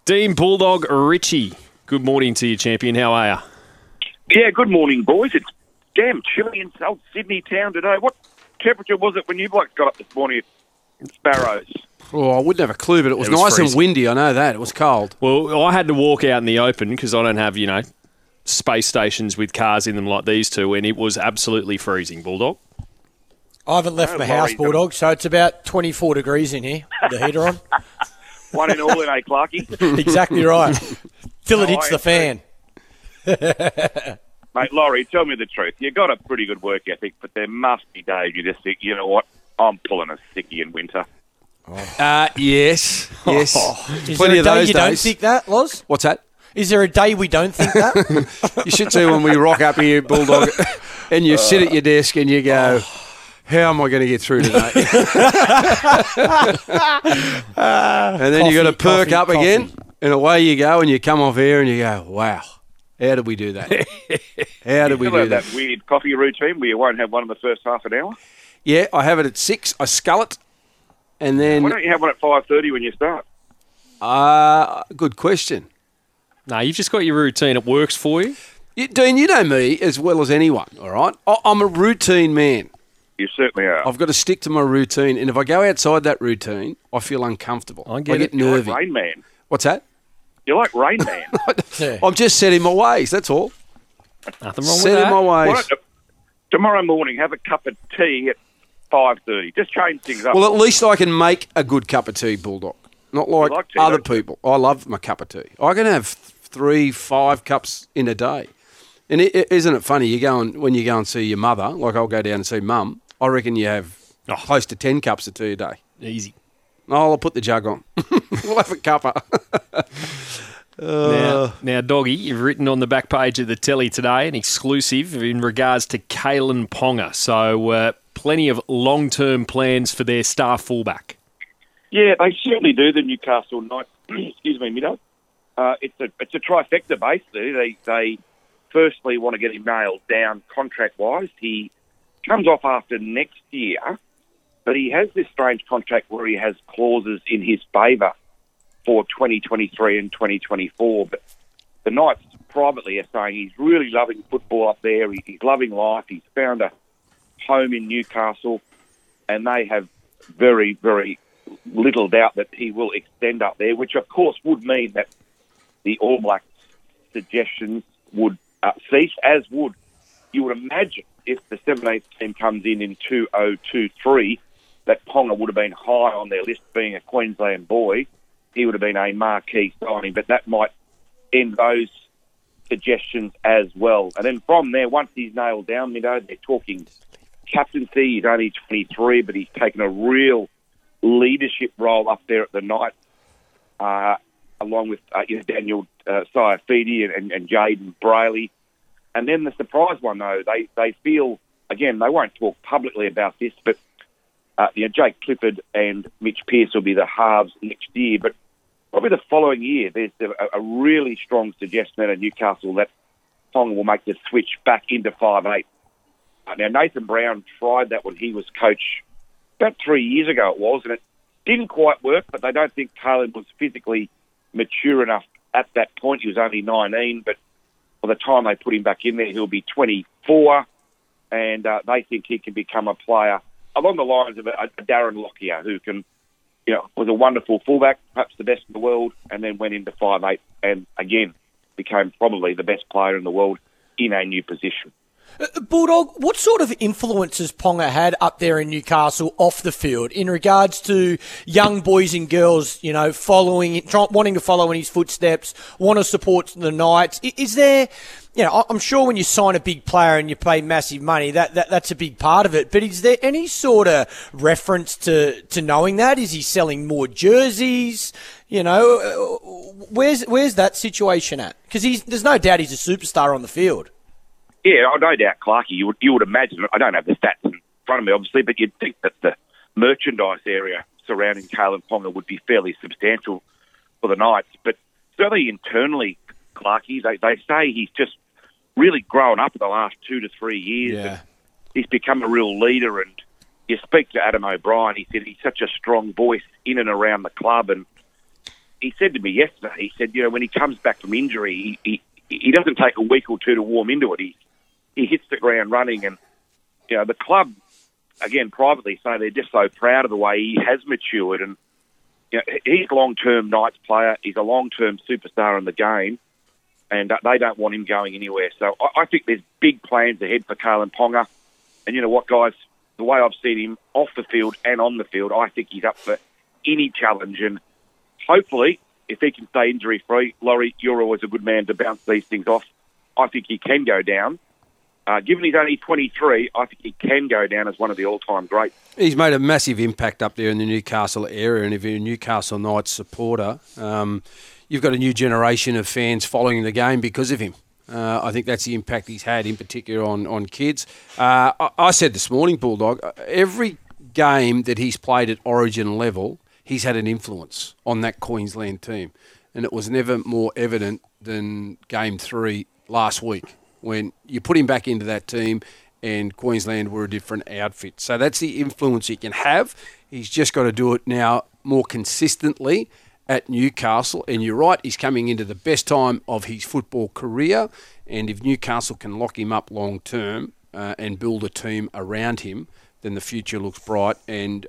Dean Bulldog Richie, good morning to you, champion. How are you? Yeah, good morning, boys. It's damn chilly in South Sydney town today. What temperature was it when you blokes got up this morning at Sparrows? Oh, I wouldn't have a clue, but it was nice freezing. and windy. I know that. It was cold. Well, I had to walk out in the open because I don't have, space stations with cars in them like these two, and it was absolutely freezing, Bulldog. I haven't left my house, Bulldog, so it's about 24 degrees in here with the heater on. One in all in, Clarkie? Exactly right. Till it hits the fan. Mate, Laurie, tell me the truth. You got a pretty good work ethic, but there must be days you just think, you know what, I'm pulling a sickie in winter. Yes. Is Plenty there a of day those you don't days. think that, Loz? What's that? Is there a day we don't think that? You should see when we rock up here, Bulldog, and you sit at your desk and you go, how am I going to get through today? And then you got to perk up again, and away you go, and you come off air and you go, wow, how did we do that? How did we do that weird coffee routine where you won't have one in the first half an hour? Yeah, I have it at 6. I scull it, and then... Why don't you have one at 5:30 when you start? Good question. No, you've just got your routine. It works for you. Dean, you know me as well as anyone, all right? I'm a routine man. You certainly are. I've got to stick to my routine, and if I go outside that routine, I feel uncomfortable. I get nervy. You're like Rain Man. What's that? You're like Rain Man. Yeah. I'm just setting my ways, that's all. Nothing wrong with Setting that. my Why ways. don't, tomorrow morning, have a cup of tea at 5:30. Just change things up. Well, at least I can make a good cup of tea, Bulldog. Not like like tea, other don't you? people. I love my cup of tea. I can have 3, 5 cups in a day. And isn't it funny? When you go and see your mother, like I'll go down and see Mum, I reckon you have close to 10 cups of tea a day. Easy. Oh, I'll put the jug on. We'll have a cuppa. Now, Doggy, you've written on the back page of the telly today an exclusive in regards to Kalen Ponga. So plenty of long-term plans for their star fullback. Yeah, they certainly do, the Newcastle Knights. Excuse me, Middo. It's a trifecta, basically. They firstly want to get him nailed down contract-wise. He comes off after next year, but he has this strange contract where he has clauses in his favour for 2023 and 2024. But the Knights privately are saying he's really loving football up there. He's loving life. He's found a home in Newcastle, and they have very, very little doubt that he will extend up there, which of course would mean that the All Blacks suggestions would cease, as would, you would imagine, if the 17th team comes in 2023, that Ponga would have been high on their list, being a Queensland boy. He would have been a marquee signing, but that might end those suggestions as well. And then from there, once he's nailed down, they're talking captaincy. He's only 23, but he's taken a real leadership role up there at the Knights, along with Daniel Saifidi and Jaden Brayley. And then the surprise one, though, they feel, again, they won't talk publicly about this, but Jake Clifford and Mitch Pearce will be the halves next year. But probably the following year, there's a really strong suggestion out of Newcastle that Ponga will make the switch back into 5'8". Now, Nathan Brown tried that when he was coach about 3 years ago it was, and it didn't quite work, but they don't think Kalen was physically mature enough at that point. He was only 19, but by the time they put him back in there, he'll be 24, and they think he can become a player along the lines of a Darren Lockyer, who can, was a wonderful fullback, perhaps the best in the world, and then went into 5'8", and again became probably the best player in the world in a new position. Bulldog, what sort of influence has Ponga had up there in Newcastle off the field in regards to young boys and girls, wanting to follow in his footsteps, want to support the Knights? Is there, I'm sure when you sign a big player and you pay massive money, that's a big part of it. But is there any sort of reference to knowing that? Is he selling more jerseys? Where's that situation at? Because there's no doubt he's a superstar on the field. Yeah, no doubt, Clarkie. You would imagine. I don't have the stats in front of me, obviously, but you'd think that the merchandise area surrounding Kalen Ponga would be fairly substantial for the Knights. But certainly internally, Clarkie, they say he's just really grown up in the last 2 to 3 years. Yeah. He's become a real leader, and you speak to Adam O'Brien, he said he's such a strong voice in and around the club, and he said to me yesterday, he said, when he comes back from injury, he doesn't take a week or two to warm into it. He hits the ground running, and the club, again, privately say they're just so proud of the way he has matured. And he's a long-term Knights player. He's a long-term superstar in the game, and they don't want him going anywhere. So I think there's big plans ahead for Kalyn Ponga. And you know what, guys? The way I've seen him off the field and on the field, I think he's up for any challenge. And hopefully, if he can stay injury-free, Laurie, you're always a good man to bounce these things off. I think he can go down. Given he's only 23, I think he can go down as one of the all-time greats. He's made a massive impact up there in the Newcastle area, and if you're a Newcastle Knights supporter, you've got a new generation of fans following the game because of him. I think that's the impact he's had, in particular on kids. I said this morning, Bulldog, every game that he's played at Origin level, he's had an influence on that Queensland team. And it was never more evident than Game 3 last week, when you put him back into that team and Queensland were a different outfit. So that's the influence he can have. He's just got to do it now more consistently at Newcastle. And you're right, he's coming into the best time of his football career. And if Newcastle can lock him up long term and build a team around him, then the future looks bright. And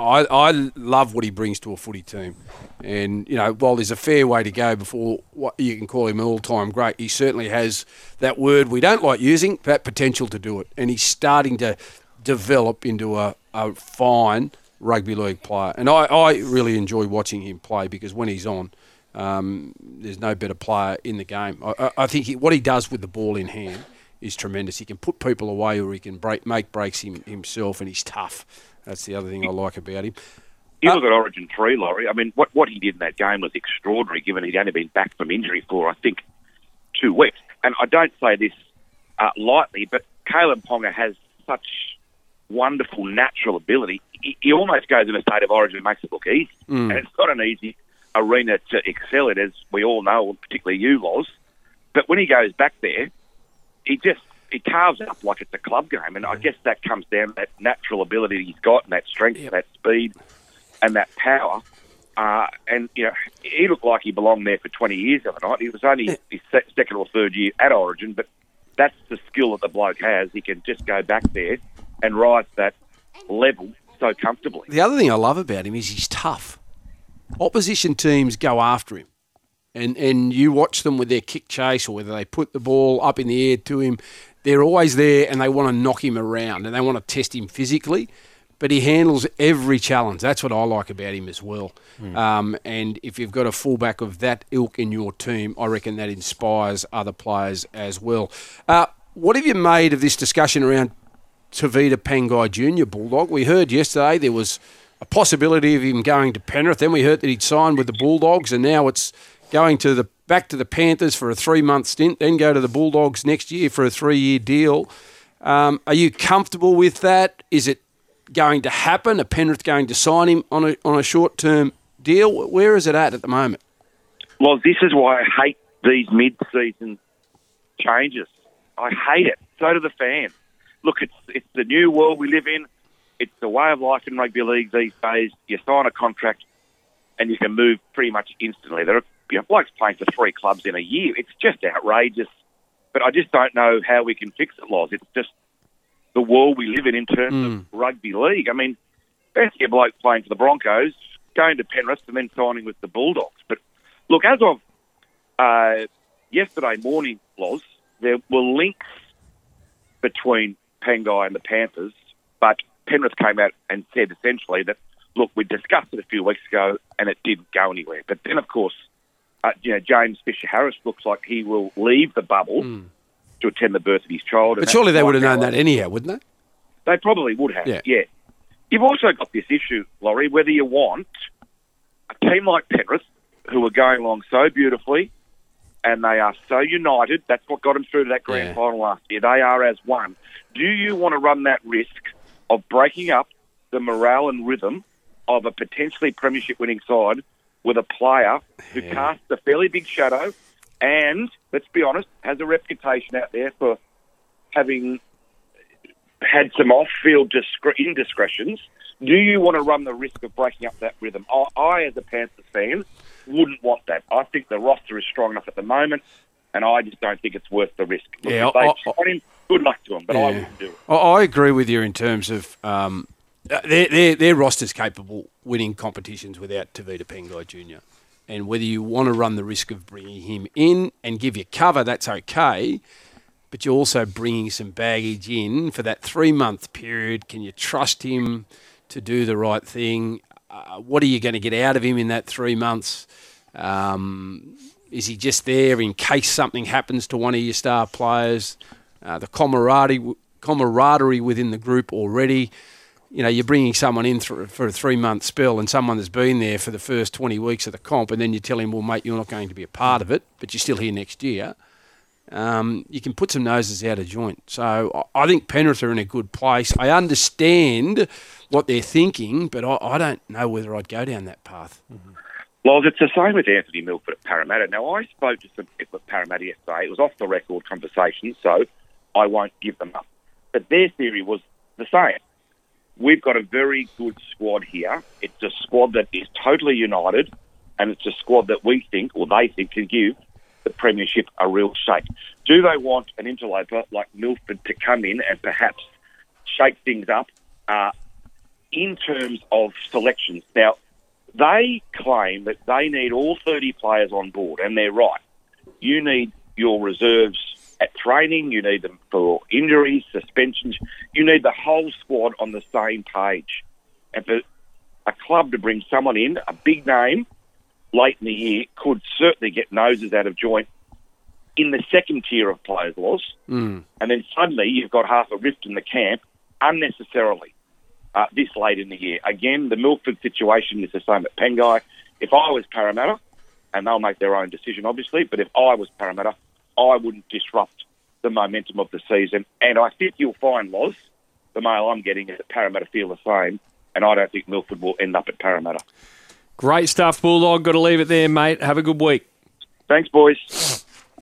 I love what he brings to a footy team. And, while there's a fair way to go before what you can call him an all-time great, he certainly has that word we don't like using, that potential to do it. And he's starting to develop into a fine rugby league player. And I really enjoy watching him play, because when he's on, there's no better player in the game. I think what he does with the ball in hand is tremendous. He can put people away, or he can make breaks himself, and he's tough. That's the other thing I like about him. You look at Origin 3, Laurie. I mean, what he did in that game was extraordinary, given he'd only been back from injury for, I think, 2 weeks. And I don't say this lightly, but Kalyn Ponga has such wonderful natural ability. He almost goes in a state of origin and makes it look easy. And it's not an easy arena to excel in, as we all know, particularly you, Loz. But when he goes back there, he carves it up like it's a club game. And I guess that comes down to that natural ability he's got, and that strength, and that speed, and that power. And, he looked like he belonged there for 20 years the other night. He was only his second or third year at Origin, but that's the skill that the bloke has. He can just go back there and rise to that level so comfortably. The other thing I love about him is he's tough. Opposition teams go after him. And you watch them with their kick chase, or whether they put the ball up in the air to him, they're always there and they want to knock him around and they want to test him physically. But he handles every challenge. That's what I like about him as well. And if you've got a fullback of that ilk in your team, I reckon that inspires other players as well. What have you made of this discussion around Tavita Pangai Jr., Bulldog? We heard yesterday there was a possibility of him going to Penrith. Then we heard that he'd signed with the Bulldogs, and now it's going back to the Panthers for a 3-month stint, then go to the Bulldogs next year for a 3-year deal. Are you comfortable with that? Is it going to happen? Are Penrith going to sign him on a short-term deal? Where is it at the moment? Well, this is why I hate these mid-season changes. I hate it. So do the fans. Look, it's the new world we live in. It's the way of life in rugby league these days. You sign a contract and you can move pretty much instantly. There are blokes playing for 3 clubs in a year. It's just outrageous. But I just don't know how we can fix it, Loz. It's just the world we live in terms of rugby league. I mean, fancy a bloke playing for the Broncos, going to Penrith and then signing with the Bulldogs. But look, as of yesterday morning, Loz, there were links between Pangai and the Panthers, but Penrith came out and said essentially that, look, we discussed it a few weeks ago and it didn't go anywhere. But then, of course, James Fisher-Harris looks like he will leave the bubble to attend the birth of his child. But surely they would have known that anyhow, wouldn't they? They probably would have, yeah. You've also got this issue, Laurie, whether you want a team like Penrith, who are going along so beautifully, and they are so united. That's what got them through to that grand final last year. They are as one. Do you want to run that risk of breaking up the morale and rhythm of a potentially premiership-winning side with a player who casts a fairly big shadow and, let's be honest, has a reputation out there for having had some off-field indiscretions? Do you want to run the risk of breaking up that rhythm? I, as a Panthers fan, wouldn't want that. I think the roster is strong enough at the moment, and I just don't think it's worth the risk. Look, Yeah, if they sign him, good luck to him, but I wouldn't do it. I agree with you in terms of their roster's capable winning competitions without Tavita Pengai Jr. And whether you want to run the risk of bringing him in and give you cover, that's okay. But you're also bringing some baggage in for that 3-month period. Can you trust him to do the right thing? What are you going to get out of him in that 3 months? Is he just there in case something happens to one of your star players? The camaraderie within the group already. You know, you're bringing someone in for a 3-month spell and someone that's been there for the first 20 weeks of the comp, and then you tell him, well, mate, you're not going to be a part of it, but you're still here next year. You can put some noses out of joint. So I think Penrith are in a good place. I understand what they're thinking, but I don't know whether I'd go down that path. Mm-hmm. Well, it's the same with Anthony Milford at Parramatta. Now, I spoke to some people at Parramatta yesterday. It was off-the-record conversation, so I won't give them up. But their theory was the same. We've got a very good squad here. It's a squad that is totally united, and it's a squad that we think, or they think, can give the premiership a real shake. Do they want an interloper like Milford to come in and perhaps shake things up in terms of selections? Now, they claim that they need all 30 players on board, and they're right. You need your reserves at training, you need them for injuries, suspensions. You need the whole squad on the same page. And for a club to bring someone in, a big name, late in the year, could certainly get noses out of joint in the second tier of players' loss. And then suddenly you've got half a rift in the camp unnecessarily this late in the year. Again, the Milford situation is the same at Pengai. If I was Parramatta, and they'll make their own decision, obviously, but if I was Parramatta, I wouldn't disrupt the momentum of the season. And I think you'll find, Loz, the mail I'm getting is that Parramatta feel the same, and I don't think Milford will end up at Parramatta. Great stuff, Bulldog. Got to leave it there, mate. Have a good week. Thanks, boys.